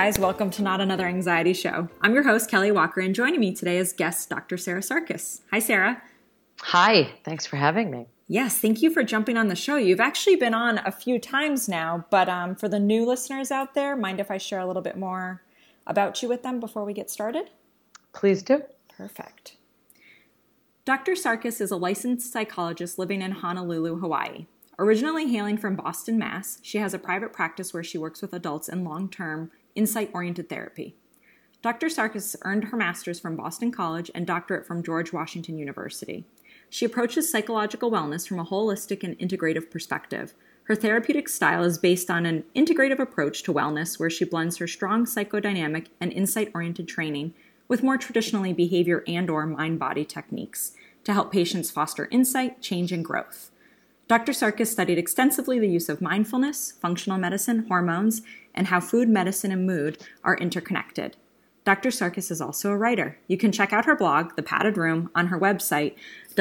guys. Welcome to Not Another Anxiety Show. I'm your host, Kelly Walker, and joining me today is guest Dr. Sarah Sarkis. Hi, Sarah. Hi. Thanks for having me. Yes, thank you for jumping on the show. You've actually been on a few times now, but for the new listeners out there, mind if I share a little bit more about you with them before we get started? Please do. Perfect. Dr. Sarkis is a licensed psychologist living in Honolulu, Hawaii. Originally hailing from Boston, Mass., she has a private practice where she works with adults in long-term, insight-oriented therapy. Dr. Sarkis earned her master's from Boston College and doctorate from George Washington University. She approaches psychological wellness from a holistic and integrative perspective. Her therapeutic style is based on an integrative approach to wellness where she blends her strong psychodynamic and insight-oriented training with more traditionally behavior and/or mind-body techniques to help patients foster insight, change, and growth. Dr. Sarkis studied extensively the use of mindfulness, functional medicine, hormones, and how food, medicine, and mood are interconnected. Dr. Sarkis is also a writer. You can check out her blog, The Padded Room, on her website,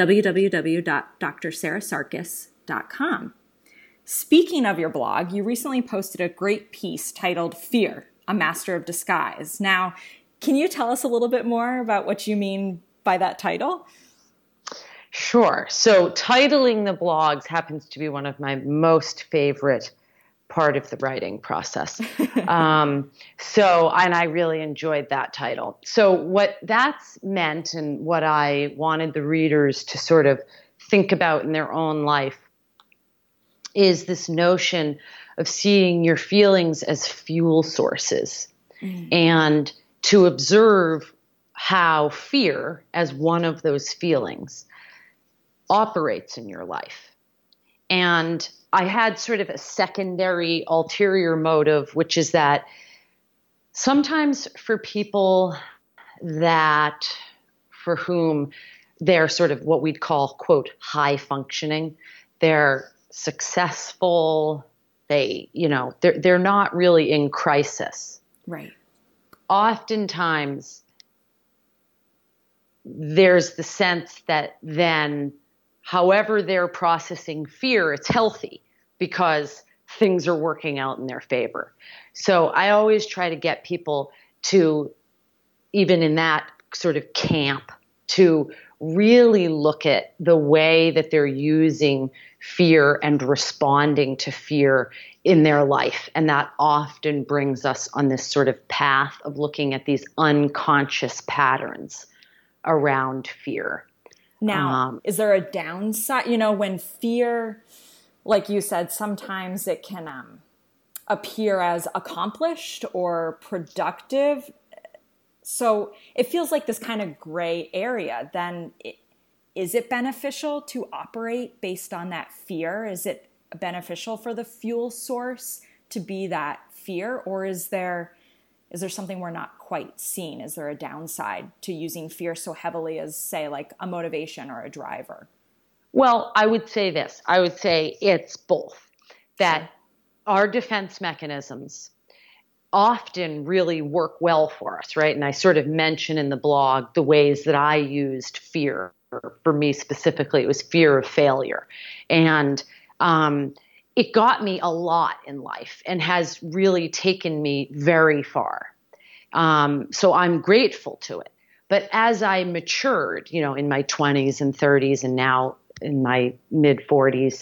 www.drsarahsarkis.com. Speaking of your blog, you recently posted a great piece titled Fear, a Master of Disguise. Now, can you tell us a little bit more about what you mean by that title? Sure. So titling the blogs happens to be one of my most favorite part of the writing process. And I really enjoyed that title. So what that's meant and what I wanted the readers to sort of think about in their own life is this notion of seeing your feelings as fuel sources and to observe how fear as one of those feelings operates in your life. And I had sort of a secondary ulterior motive, which is that sometimes for people for whom they're sort of what we'd call, quote, high functioning, they're successful, they're not really in crisis. Right. Oftentimes there's the sense that then however they're processing fear, it's healthy because things are working out in their favor. So I always try to get people to, even in that sort of camp, to really look at the way that they're using fear and responding to fear in their life. And that often brings us on this sort of path of looking at these unconscious patterns around fear. Now, is there a downside? When fear, like you said, sometimes it can appear as accomplished or productive. So it feels like this kind of gray area. Then is it beneficial to operate based on that fear? Is it beneficial for the fuel source to be that fear? Or is there something we're not quite seeing? Is there a downside to using fear so heavily as, say, like a motivation or a driver? Well, I would say this. I would say it's both. That our defense mechanisms often really work well for us, right? And I sort of mention in the blog the ways that I used fear. For me specifically, it was fear of failure. And it got me a lot in life and has really taken me very far. So I'm grateful to it. But as I matured, in my 20s and 30s and now in my mid 40s,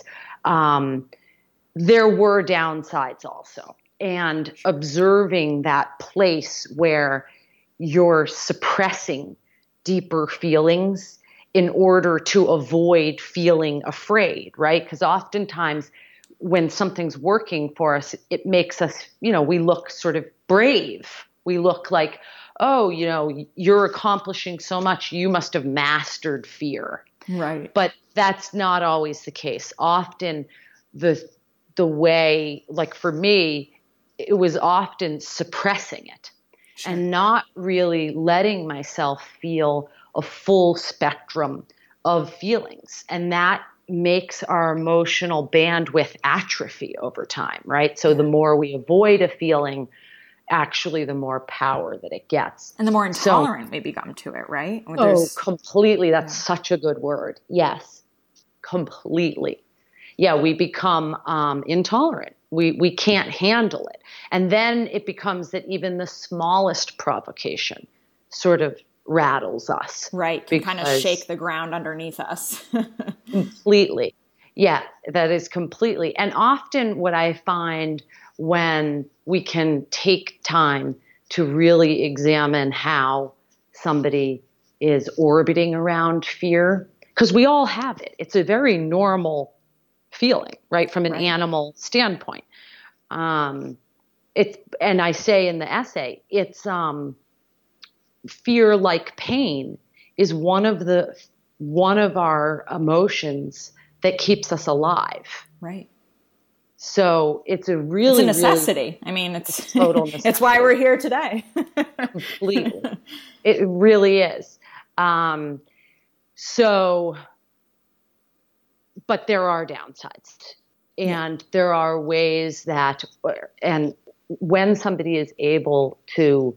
there were downsides also. And observing that place where you're suppressing deeper feelings in order to avoid feeling afraid, right? Because oftentimes when something's working for us, it makes us, we look sort of brave. We look like, oh, you're accomplishing so much. You must have mastered fear. Right. But that's not always the case. Often the way, like for me, it was often suppressing it and not really letting myself feel a full spectrum of feelings. And that makes our emotional bandwidth atrophy over time, right? So the more we avoid a feeling, actually the more power that it gets. And the more intolerant we become to it, right? Completely. That's such a good word. Yes, completely. Yeah, we become intolerant We can't handle it. And then it becomes that even the smallest provocation sort of rattles us. Right. Can kind of shake the ground underneath us. Completely. Yeah, that is completely. And often what I find when we can take time to really examine how somebody is orbiting around fear, because we all have it. It's a very normal feeling, right? From an animal standpoint. It's, and I say in the essay, it's, fear, like pain, is one of our emotions that keeps us alive. Right. So it's a necessity. Really, I mean, it's total necessity. It's why we're here today. Completely. It really is. So, but there are downsides, and there are ways that, and when somebody is able to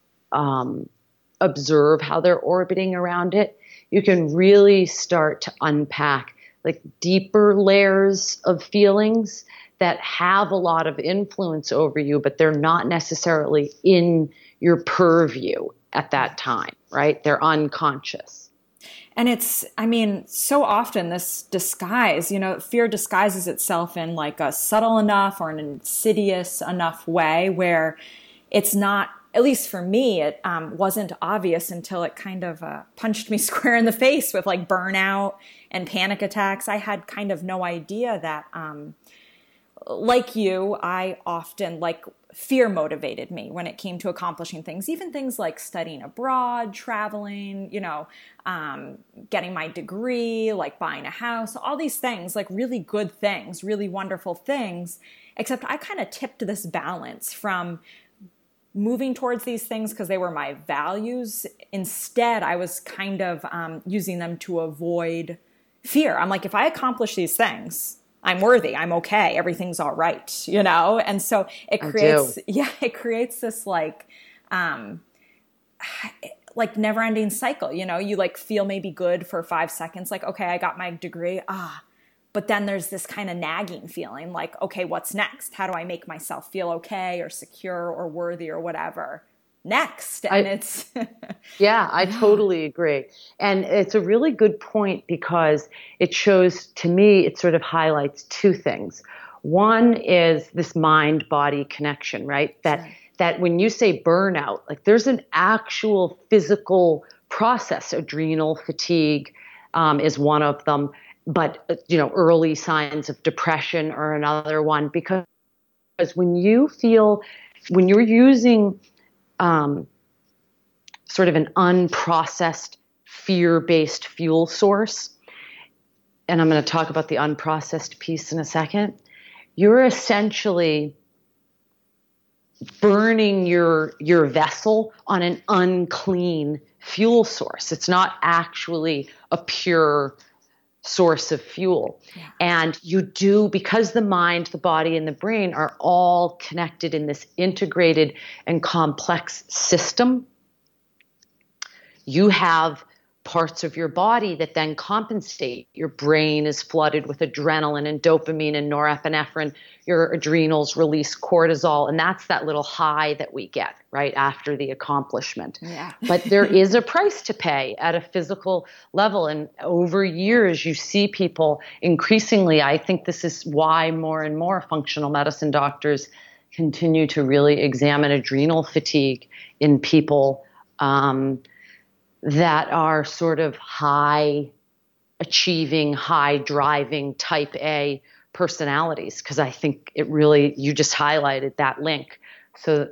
observe how they're orbiting around it, you can really start to unpack like deeper layers of feelings that have a lot of influence over you, but they're not necessarily in your purview at that time, right? They're unconscious. And it's, I mean, so often this disguise, fear disguises itself in like a subtle enough or an insidious enough way where it's not, at least for me, it wasn't obvious until it kind of punched me square in the face with like burnout and panic attacks. I had kind of no idea that, like you, I often, like, fear motivated me when it came to accomplishing things, even things like studying abroad, traveling, getting my degree, like buying a house, all these things, like really good things, really wonderful things. Except I kind of tipped this balance from moving towards these things because they were my values. Instead, I was kind of using them to avoid fear. I'm like, if I accomplish these things, I'm worthy, I'm okay, everything's all right, And so it creates this like never-ending cycle, You like feel maybe good for 5 seconds, like, okay, I got my degree, but then there's this kind of nagging feeling like, okay, what's next? How do I make myself feel okay or secure or worthy or whatever next? And it's yeah, I totally agree. And it's a really good point because it shows, to me, it sort of highlights two things. One is this mind-body connection, right? That when you say burnout, like there's an actual physical process. Adrenal fatigue is one of them, but early signs of depression are another one, because when you're using sort of an unprocessed fear-based fuel source, and I'm going to talk about the unprocessed piece in a second, you're essentially burning your vessel on an unclean fuel source. It's not actually a pure source of fuel. Yeah. And because the mind, the body, and the brain are all connected in this integrated and complex system, you have parts of your body that then compensate. Your brain is flooded with adrenaline and dopamine and norepinephrine. Your adrenals release cortisol, and that's that little high that we get right after the accomplishment. Yeah. But there is a price to pay at a physical level, and over years you see people increasingly, I think this is why more and more functional medicine doctors continue to really examine adrenal fatigue in people that are sort of high achieving, high driving type A personalities. Because I think you just highlighted that link. So,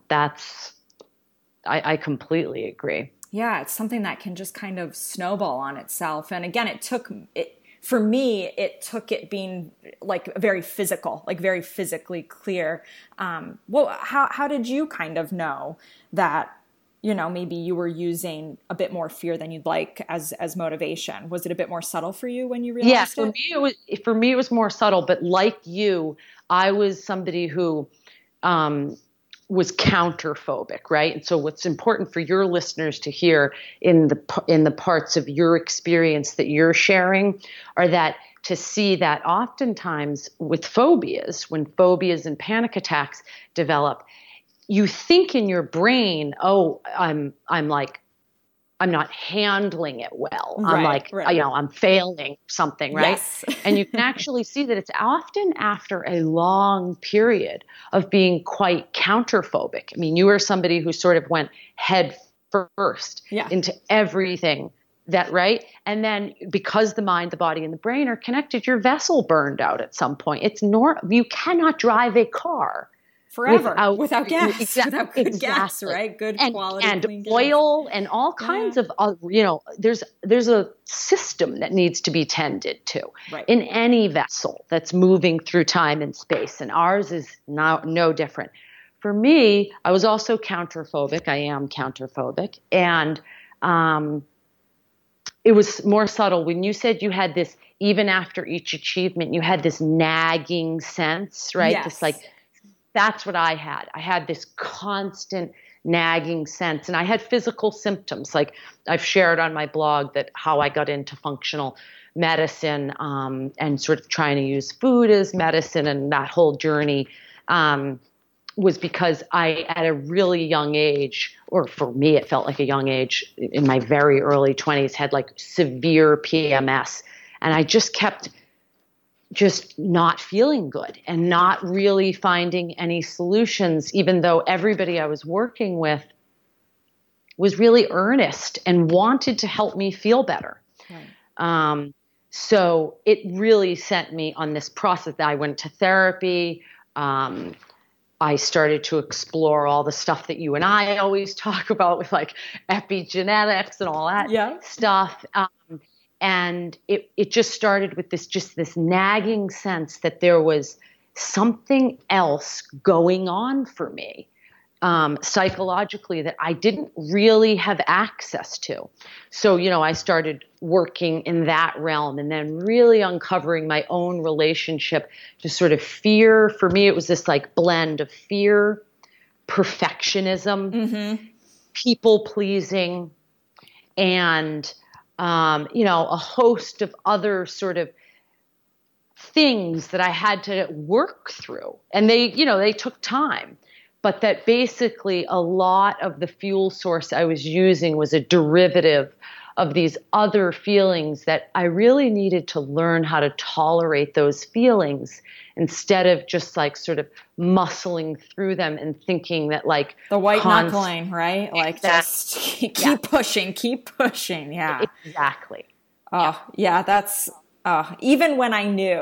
I completely agree. Yeah, it's something that can just kind of snowball on itself. And again, for me, it took it being like very physical, like very physically clear. How did you kind of know that, maybe you were using a bit more fear than you'd like as motivation? Was it a bit more subtle for you when you realized it? Yeah, for me it was more subtle, but like you, I was somebody who was counterphobic, right? And so what's important for your listeners to hear in the parts of your experience that you're sharing are that to see that oftentimes with phobias, when phobias and panic attacks develop, you think in your brain, oh, I'm not handling it well. I'm like, I'm failing something, right? Yes. And you can actually see that it's often after a long period of being quite counterphobic. I mean, you are somebody who sort of went head first into everything right? And then because the mind, the body, and the brain are connected, your vessel burned out at some point. You cannot drive a car forever without gas, without good gas, right? Good quality and clean oil gas. And all kinds of, there's a system that needs to be tended to in any vessel that's moving through time and space. And ours is no different. For me, I was also counterphobic. I am counterphobic. And, it was more subtle. When you said you had this, even after each achievement, you had this nagging sense, right? Yes. That's what I had. I had this constant nagging sense, and I had physical symptoms. Like I've shared on my blog that how I got into functional medicine, and sort of trying to use food as medicine, and that whole journey, was because I, at a really young age, or for me, it felt like a young age in my very early 20s, had like severe PMS. And I just kept not feeling good and not really finding any solutions, even though everybody I was working with was really earnest and wanted to help me feel better. Right. So it really sent me on this process. I went to therapy. I started to explore all the stuff that you and I always talk about with like epigenetics and all that stuff. And it just started with this nagging sense that there was something else going on for me, psychologically, that I didn't really have access to. So, I started working in that realm, and then really uncovering my own relationship to sort of fear. For me, it was this like blend of fear, perfectionism, people pleasing, and a host of other sort of things that I had to work through. And they took time, but that basically a lot of the fuel source I was using was a derivative of these other feelings that I really needed to learn how to tolerate those feelings instead of just like sort of muscling through them and thinking that like the white knuckling, right? Like just keep pushing. Yeah, exactly. That's even when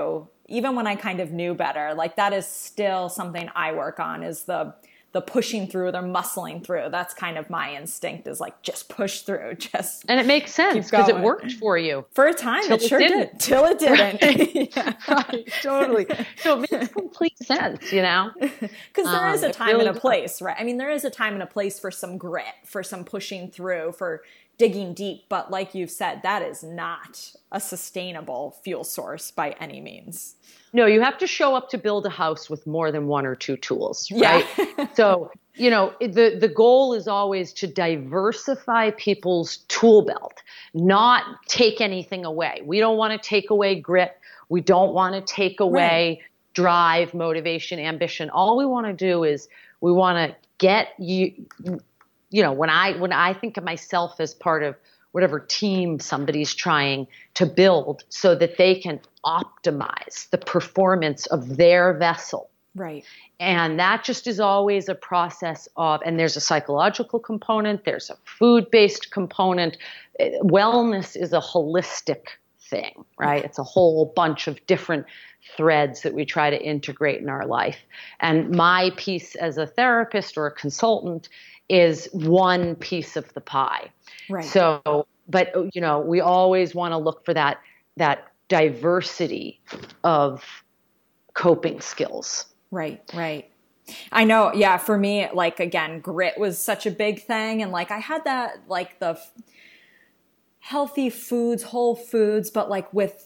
I kind of knew better, like that is still something I work on, is the pushing through, the muscling through. That's kind of my instinct, is like, just push through, and it makes sense because it worked for you for a time. It sure did, till it didn't. Right. Right, totally. So it makes complete sense, because there is a time really and a place, right? I mean, there is a time and a place for some grit, for some pushing through, for digging deep. But like you've said, that is not a sustainable fuel source by any means. No, you have to show up to build a house with more than one or two tools, right? Yeah. So, the goal is always to diversify people's tool belt, not take anything away. We don't want to take away grit. We don't want to take away drive, motivation, ambition. All we want to do is we want to get you, when I think of myself as part of whatever team somebody's trying to build, so that they can optimize the performance of their vessel. Right. And that just is always a process of, and there's a psychological component, there's a food-based component. Wellness is a holistic thing, right? It's a whole bunch of different threads that we try to integrate in our life. And my piece as a therapist or a consultant is one piece of the pie. Right. So, but we always want to look for that diversity of coping skills. Right. I know. Yeah. For me, like, again, grit was such a big thing. And like, I had that, like the healthy foods, whole foods, but like with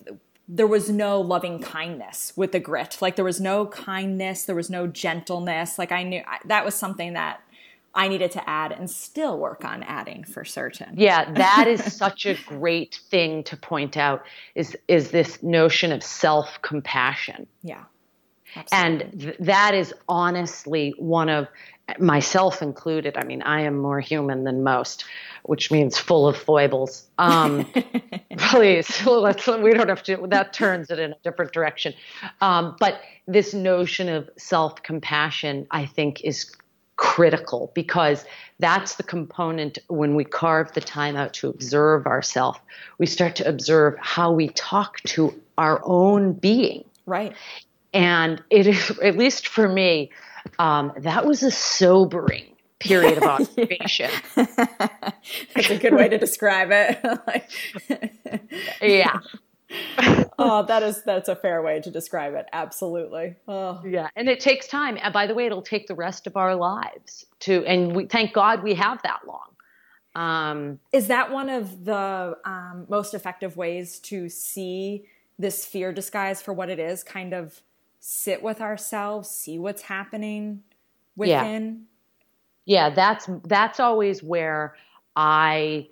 there was no loving kindness with the grit. Like there was no kindness, there was no gentleness. Like I knew that was something that I needed to add and still work on adding for certain. Yeah, that is such a great thing to point out is this notion of self-compassion. Yeah. Absolutely. And that is honestly one of, myself included, I mean, I am more human than most, which means full of foibles. Please, we don't have to, that turns it in a different direction. But this notion of self-compassion, I think, is critical, because that's the component when we carve the time out to observe ourselves. We start to observe how we talk to our own being. Right. And it is, at least for me, that was a sobering period of observation. That's a good way to describe it. Yeah. Oh, that's a fair way to describe it. Absolutely. Oh. Yeah. And it takes time. And by the way, it'll take the rest of our lives and we, thank God we have that long. Is that one of the most effective ways to see this fear disguise for what it is? Kind of sit with ourselves, see what's happening within? Yeah, that's always where I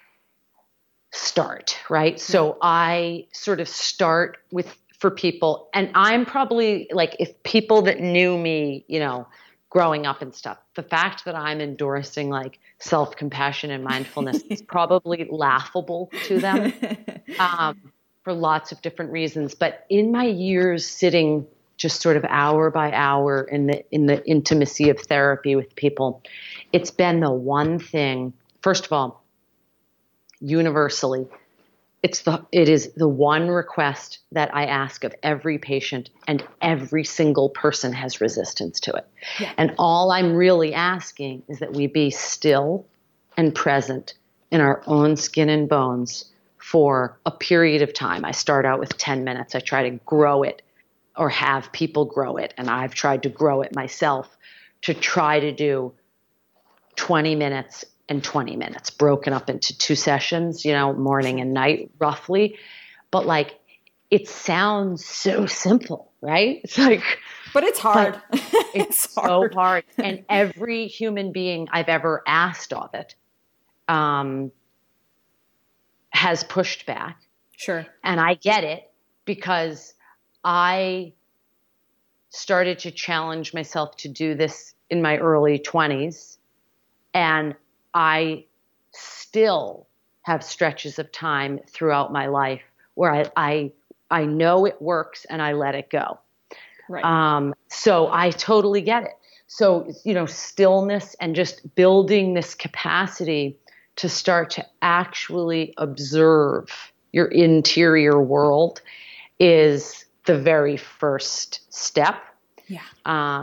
start, right? So I sort of start for people, and I'm probably like, if people that knew me, growing up and stuff, the fact that I'm endorsing like self-compassion and mindfulness is probably laughable to them for lots of different reasons. But in my years sitting just sort of hour by hour in the intimacy of therapy with people, it's been the one thing, first of all, universally, it is the one request that I ask of every patient, and every single person has resistance to it. Yeah. And all I'm really asking is that we be still and present in our own skin and bones for a period of time. I start out with 10 minutes. I try to grow it, or have people grow it. And I've tried to grow it myself to try to do 20 minutes and 20 minutes broken up into 2 sessions, morning and night roughly. But like, it sounds so simple, right? It's like, but it's hard. It's so hard. And every human being I've ever asked of it, has pushed back. Sure. And I get it, because I started to challenge myself to do this in my early 20s, and I still have stretches of time throughout my life where I know it works and I let it go. Right. So I totally get it. So, stillness and just building this capacity to start to actually observe your interior world is the very first step. Yeah.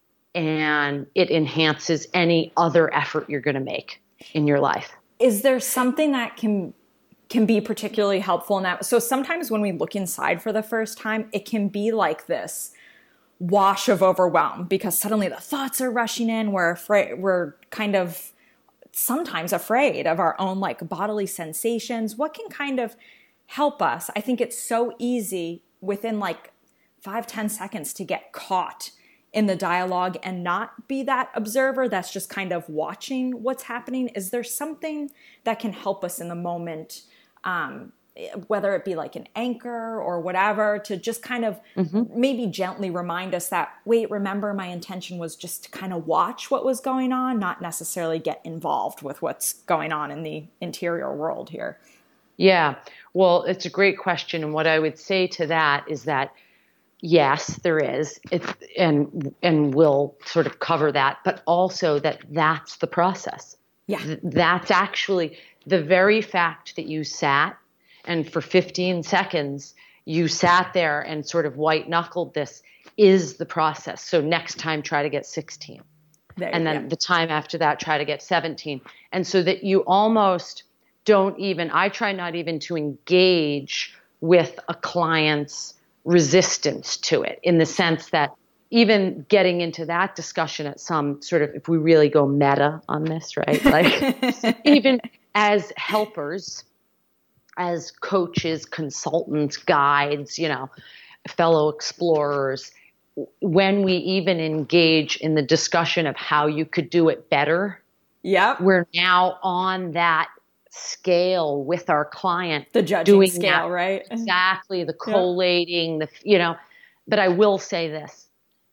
And it enhances any other effort you're going to make in your life. Is there something that can be particularly helpful in that? So sometimes when we look inside for the first time, it can be like this wash of overwhelm, because suddenly the thoughts are rushing in. We're afraid. We're kind of sometimes afraid of our own like bodily sensations. What can kind of help us? I think it's so easy within like 5-10 seconds to get caught in the dialogue and not be that observer that's just kind of watching what's happening. Is there something that can help us in the moment, whether it be like an anchor or whatever, to just kind of maybe gently remind us that, wait, remember, my intention was just to kind of watch what was going on, not necessarily get involved with what's going on in the interior world here? Yeah, well, it's a great question. And what I would say to that is that, yes, there is, and we'll sort of cover that, but also that's the process. Yeah. That's actually the very fact that you sat and for 15 seconds you sat there and sort of white knuckled this is the process. So next time, try to get 16. And then the time after that, try to get 17. And so that you almost I try not even to engage with a client's resistance to it, in the sense that even getting into that discussion at some sort of, if we really go meta on this, right? Like even as helpers, as coaches, consultants, guides, fellow explorers, when we even engage in the discussion of how you could do it better, we're now on that scale with our client. The judging doing scale, that, right? Exactly. The collating, but I will say this.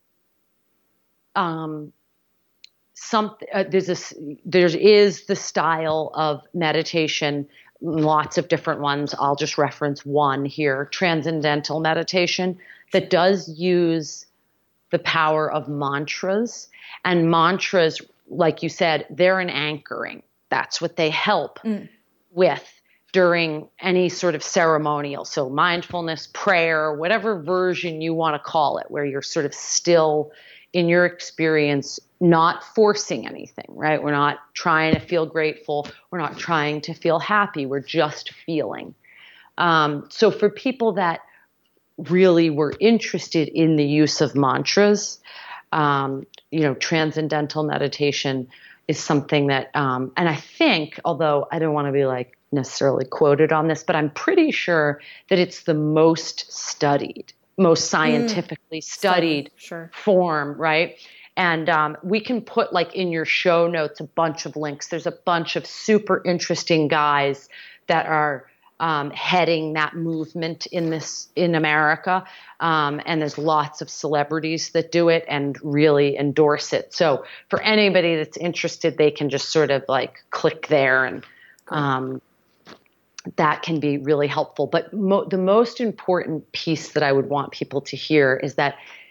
There is the style of meditation, lots of different ones. I'll just reference one here, transcendental meditation, that does use the power of mantras. And mantras, like you said, they're an anchoring. That's what they help with during any sort of ceremonial. So mindfulness, prayer, whatever version you want to call it, where you're sort of still in your experience, not forcing anything, right? We're not trying to feel grateful. We're not trying to feel happy. We're just feeling. So for people that really were interested in the use of mantras, transcendental meditation is something that, and I think, although I don't want to be like necessarily quoted on this, but I'm pretty sure that it's the most studied, most scientifically studied form, right? And we can put like in your show notes a bunch of links. There's a bunch of super interesting guys that are heading that movement in America. And there's lots of celebrities that do it and really endorse it. So for anybody that's interested, they can just sort of like click there, and that can be really helpful. But the most important piece that I would want people to hear is that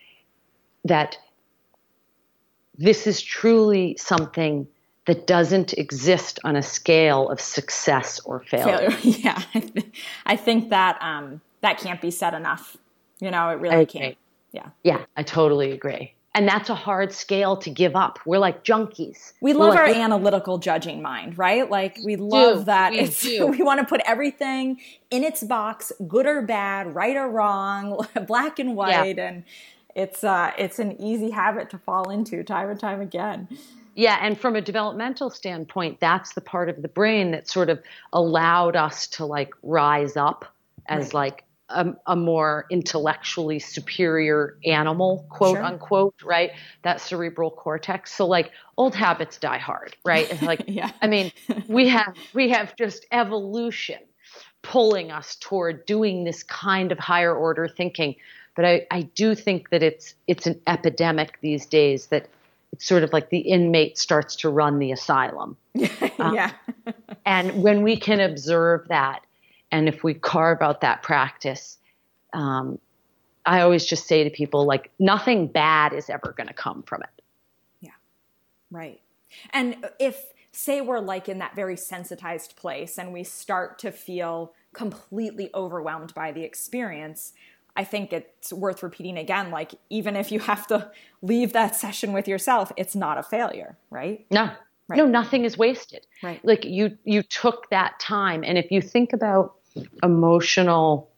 this is truly something that doesn't exist on a scale of success or failure. Yeah, I think that that can't be said enough. It really can't. Yeah, I totally agree. And that's a hard scale to give up. We're like junkies. We love our analytical judging mind, right? Like we love that. We want to put everything in its box, good or bad, right or wrong, black and white, and it's an easy habit to fall into time and time again. Yeah, and from a developmental standpoint, that's the part of the brain that sort of allowed us to like rise up as like a more intellectually superior animal, quote unquote, right? That cerebral cortex. So like old habits die hard, right? It's like, I mean, we have just evolution pulling us toward doing this kind of higher order thinking. But I do think that it's an epidemic these days, that it's sort of like the inmate starts to run the asylum. And when we can observe that, and if we carve out that practice, I always just say to people, like, nothing bad is ever going to come from it. Yeah, right. And if, say, we're like in that very sensitized place and we start to feel completely overwhelmed by the experience, I think it's worth repeating again, like, even if you have to leave that session with yourself, it's not a failure, right? No, nothing is wasted. Right. Like you took that time. And if you think about emotional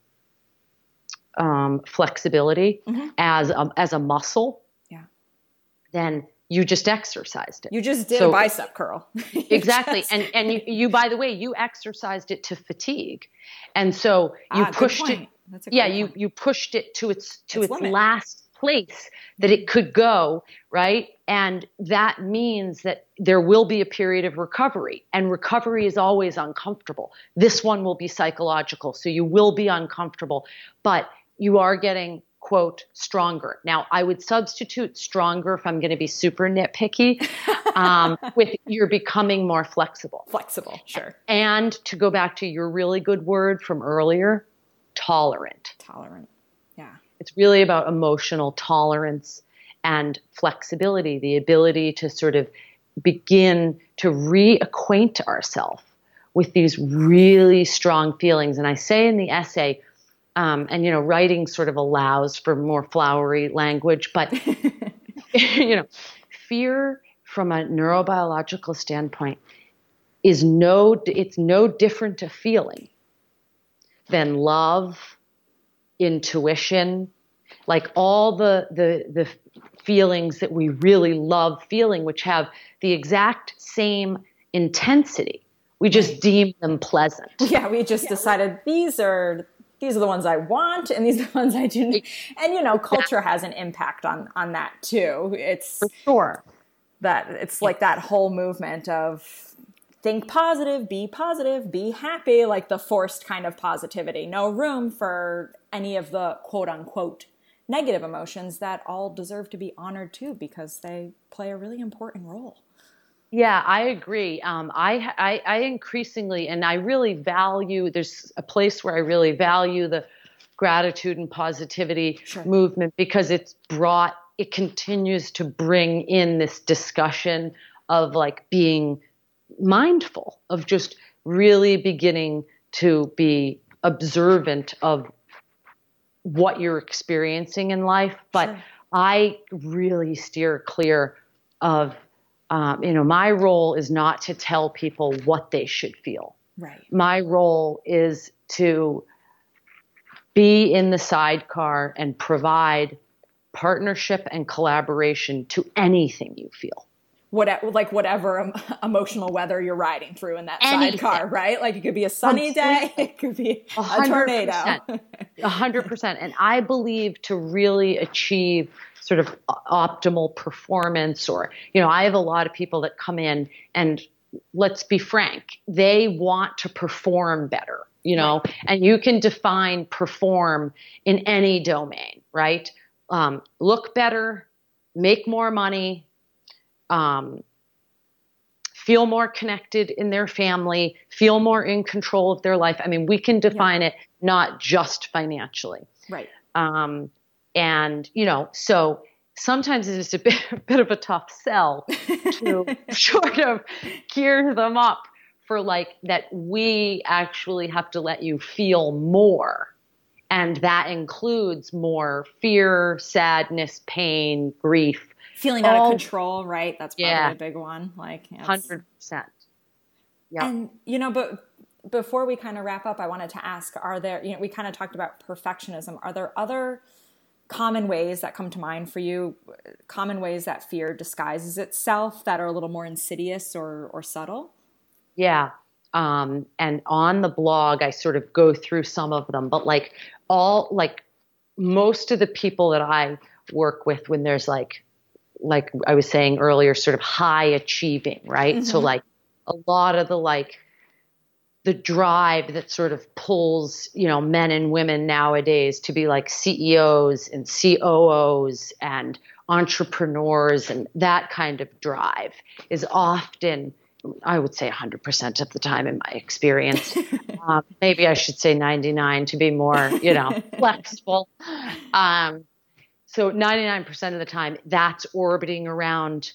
flexibility as a muscle, then you just exercised it. You just did a bicep curl. Exactly. And you, by the way, you exercised it to fatigue. And so you pushed it. That's a great point. You pushed it to its last place that it could go, right? And that means that there will be a period of recovery, and recovery is always uncomfortable. This one will be psychological, so you will be uncomfortable, but you are getting, quote, stronger. Now, I would substitute stronger, if I'm going to be super nitpicky, with you're becoming more flexible. Flexible, sure. And to go back to your really good word from earlier, tolerant. Yeah. It's really about emotional tolerance and flexibility, the ability to sort of begin to reacquaint ourselves with these really strong feelings. And I say in the essay, and writing sort of allows for more flowery language, but fear from a neurobiological standpoint it's no different a feeling than love, intuition, like all the feelings that we really love feeling, which have the exact same intensity, We just deem them pleasant. Yeah, we just decided these are the ones I want, and these are the ones I do. And culture has an impact on that too. It's for sure that it's like that whole movement of think positive, be happy, like the forced kind of positivity. No room for any of the quote unquote negative emotions that all deserve to be honored too, because they play a really important role. Yeah, I agree. I increasingly, and I really value, there's a place where I really value the gratitude and positivity movement, because it continues to bring in this discussion of like being mindful, of just really beginning to be observant of what you're experiencing in life. But I really steer clear of my role is not to tell people what they should feel. Right. My role is to be in the sidecar and provide partnership and collaboration to anything you feel. Whatever emotional weather you're riding through in that sidecar, right? Like it could be a sunny day, it could be a tornado. 100%. And I believe to really achieve sort of optimal performance, or, I have a lot of people that come in and, let's be frank, they want to perform better, and you can define perform in any domain, right? Look better, make more money, feel more connected in their family, feel more in control of their life. I mean, we can define it not just financially. Right. And, so sometimes it is a bit of a tough sell to sort of gear them up for like that we actually have to let you feel more. And that includes more fear, sadness, pain, grief. Feeling out of control, right? That's probably a big one. Like 100%. Yeah. And, but before we kind of wrap up, I wanted to ask, are there, we kind of talked about perfectionism. Are there other common ways that come to mind for you, common ways that fear disguises itself that are a little more insidious or subtle? Yeah. And on the blog, I sort of go through some of them, but most of the people that I work with, when there's like I was saying earlier, sort of high achieving, right? Mm-hmm. So like a lot of the drive that sort of pulls, men and women nowadays to be like CEOs and COOs and entrepreneurs, and that kind of drive is often, I would say 100% of the time in my experience. Maybe I should say 99 to be more, flexible. So 99% of the time that's orbiting around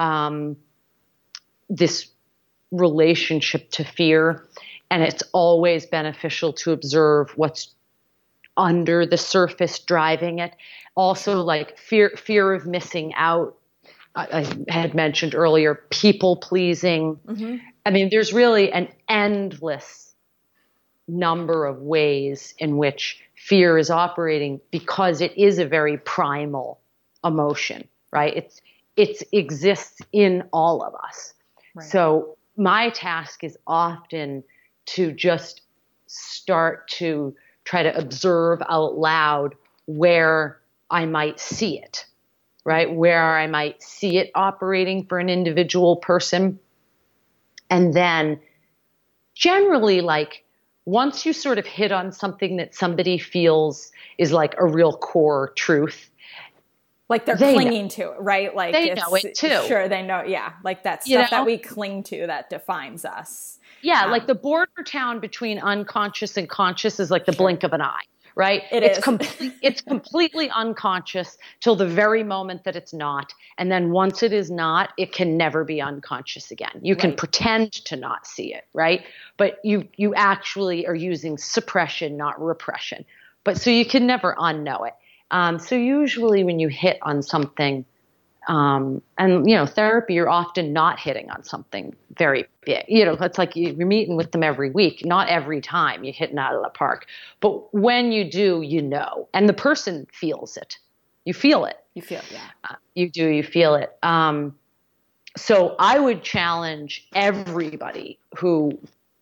this relationship to fear. And it's always beneficial to observe what's under the surface driving it. Also, like fear of missing out. I had mentioned earlier, people pleasing. Mm-hmm. I mean, there's really an endless number of ways in which fear is operating, because it is a very primal emotion, right? It exists in all of us. Right. So my task is often to just start to try to observe out loud where I might see it, right? Where I might see it operating for an individual person. And then generally, like, once you sort of hit on something that somebody feels is like a real core truth, like they're clinging to it, right? Like they know it too. Sure, they know. Yeah, like that stuff that we cling to that defines us. Yeah, like the border town between unconscious and conscious is like the blink of an eye, right? It's completely unconscious till the very moment that it's not. And then once it is not, it can never be unconscious again. You can pretend to not see it, right? But you actually are using suppression, not repression. But so you can never unknow it. So usually when you hit on something, and therapy, you're often not hitting on something very big. It's like you're meeting with them every week. Not every time you're hitting out of the park, but when you do, and the person feels it. You feel it. You feel it, yeah. You do. You feel it. So I would challenge everybody who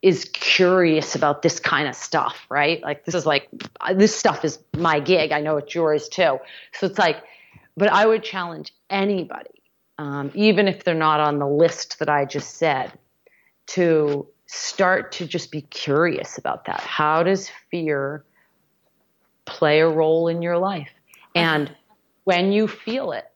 is curious about this kind of stuff, right? Like this stuff is my gig. I know it's yours too. So it's like, but I would challenge anybody, even if they're not on the list that I just said, to start to just be curious about that. How does fear play a role in your life? And when you feel it,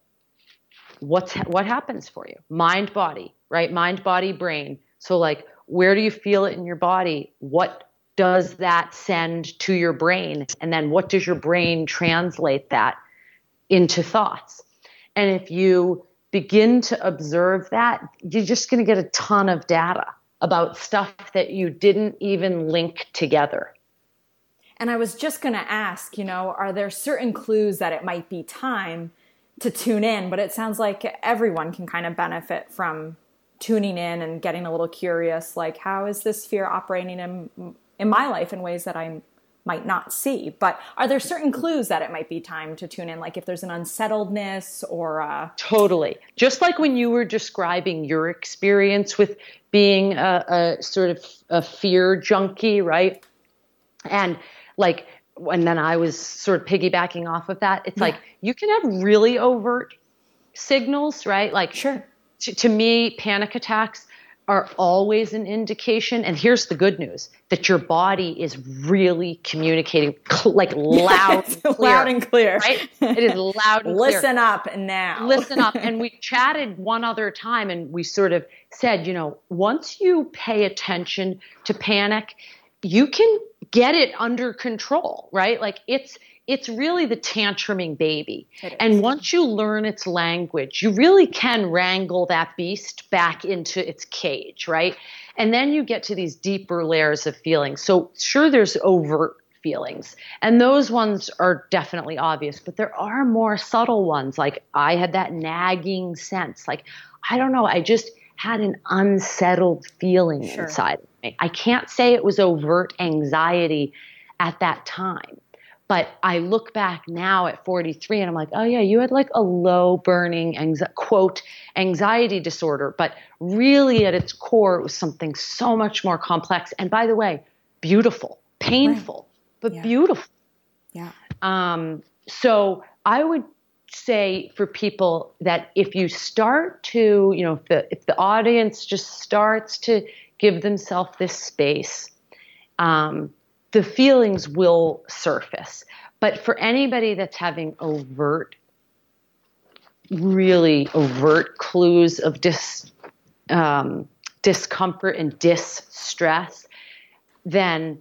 what happens for you? Mind, body, right? Mind, body, brain. So like, where do you feel it in your body? What does that send to your brain? And then what does your brain translate that into thoughts? And if you begin to observe that, you're just going to get a ton of data about stuff that you didn't even link together. And I was just going to ask, are there certain clues that it might be time to tune in? But it sounds like everyone can kind of benefit from tuning in and getting a little curious, like, how is this fear operating in my life in ways that I might not see? But are there certain clues that it might be time to tune in? Like if there's an unsettledness or Totally. Just like when you were describing your experience with being a sort of a fear junkie, right? And like, and then I was sort of piggybacking off of that. It's like, you can have really overt signals, right? Like, sure. To me, panic attacks are always an indication. And here's the good news, that your body is really communicating like loud and clear. Loud and clear. Right? It is loud and clear. Listen up now. Listen up. And we chatted one other time and we sort of said, once you pay attention to panic, you can get it under control, right? Like it's really the tantruming baby. And once you learn its language, you really can wrangle that beast back into its cage, right? And then you get to these deeper layers of feelings. So sure, there's overt feelings, and those ones are definitely obvious, but there are more subtle ones. Like I had that nagging sense, like, I don't know, I just had an unsettled feeling inside of me. I can't say it was overt anxiety at that time. But I look back now at 43 and I'm like, oh yeah, you had like a low burning anxiety disorder. But really at its core, it was something so much more complex. And by the way, beautiful, painful, but beautiful. Yeah. So I would say for people that if you start to, if the audience just starts to give themselves this space, the feelings will surface. But for anybody that's having really overt clues of discomfort and distress, then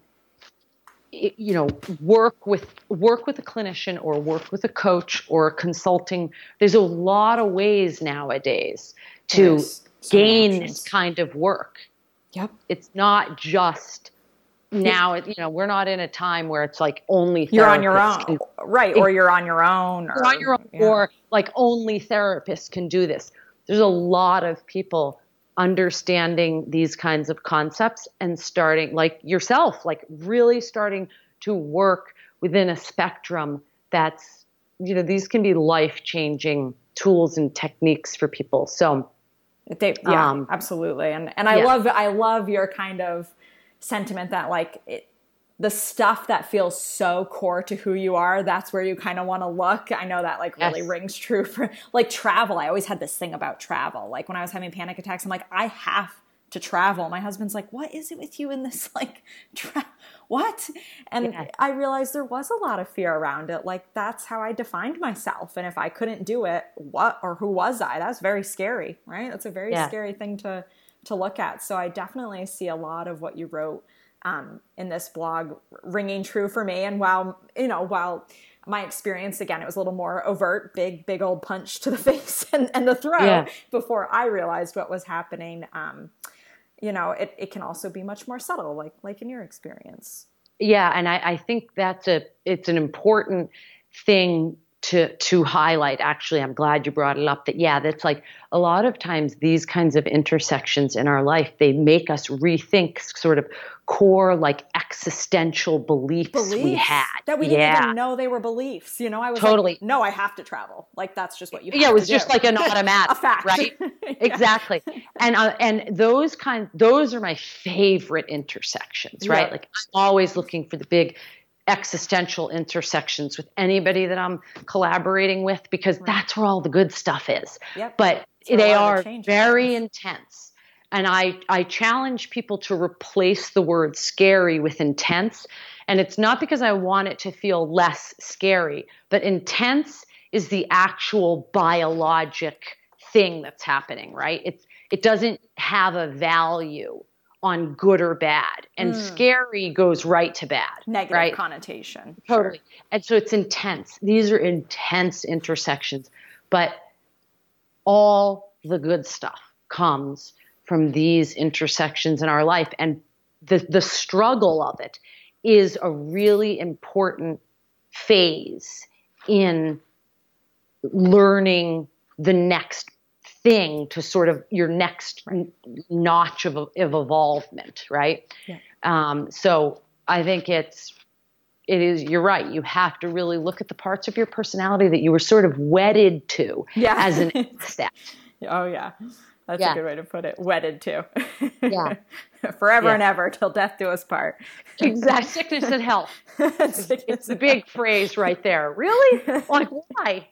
work with a clinician or work with a coach or a consulting. There's a lot of ways nowadays to gain this kind of work. Yep. It's not just now, we're not in a time where it's like only you're on your own, right? Or you're on your own, or like only therapists can do this. There's a lot of people understanding these kinds of concepts and starting, like yourself, like really starting to work within a spectrum that's, these can be life-changing tools and techniques for people. So absolutely. And I love your kind of sentiment that like the stuff that feels so core to who you are, that's where you kind of want to look. I know that like really rings true for like travel. I always had this thing about travel. Like when I was having panic attacks, I'm like, I have to travel. My husband's like, what is it with you in this like what? And I realized there was a lot of fear around it. Like that's how I defined myself. And if I couldn't do it, what or who was I? That was very scary, right? That's a very scary thing to look at. So I definitely see a lot of what you wrote in this blog ringing true for me. And while my experience, again, it was a little more overt, big old punch to the face and the throat before I realized what was happening. It can also be much more subtle, like in your experience. Yeah. And I think it's an important thing to highlight. Actually, I'm glad you brought it up that, that's like a lot of times these kinds of intersections in our life, they make us rethink sort of core like existential beliefs we had. That we didn't even know they were beliefs. You know, I was totally like, no, I have to travel. Like, that's just what you have it was to just do. like an automatic, a fact. Right? Exactly. And those are my favorite intersections, right? Like I'm always looking for the big existential intersections with anybody that I'm collaborating with, because that's where all the good stuff is. But they are very intense. And I challenge people to replace the word scary with intense. And it's not because I want it to feel less scary, but intense is the actual biologic thing that's happening, right? It doesn't have a value on good or bad, and scary goes right to bad. Negative connotation. Totally. And so it's intense. These are intense intersections, but all the good stuff comes from these intersections in our life. And the struggle of it is a really important phase in learning the next thing to sort of your next notch of evolvement, right? So I think it is, you're right. You have to really look at the parts of your personality that you were sort of wedded to as an step. Oh yeah. That's a good way to put it. Wedded to. Forever and ever till death do us part. Exactly. Sickness and health. It's a big phrase right there. Really? Like, why?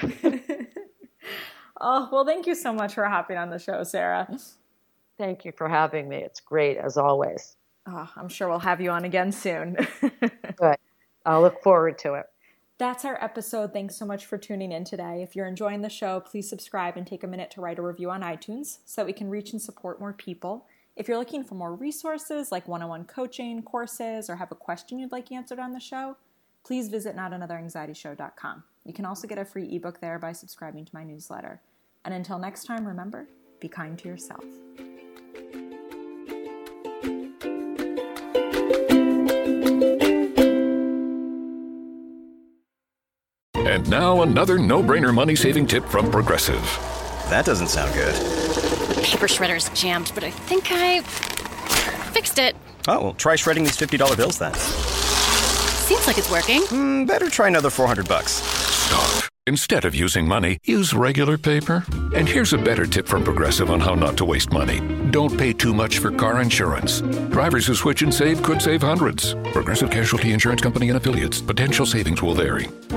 Oh, well, thank you so much for hopping on the show, Sarah. Thank you for having me. It's great, as always. Oh, I'm sure we'll have you on again soon. Good. I'll look forward to it. That's our episode. Thanks so much for tuning in today. If you're enjoying the show, please subscribe and take a minute to write a review on iTunes so that we can reach and support more people. If you're looking for more resources like one-on-one coaching, courses, or have a question you'd like answered on the show, please visit NotAnotherAnxietyShow.com. You can also get a free ebook there by subscribing to my newsletter. And until next time, remember, be kind to yourself. And now another no-brainer money-saving tip from Progressive. That doesn't sound good. The paper shredder's jammed, but I think I fixed it. Oh, well, try shredding these $50 bills then. Seems like it's working. Better try another $400. Stop. Instead of using money, use regular paper. And here's a better tip from Progressive on how not to waste money. Don't pay too much for car insurance. Drivers who switch and save could save hundreds. Progressive Casualty Insurance Company and Affiliates. Potential savings will vary.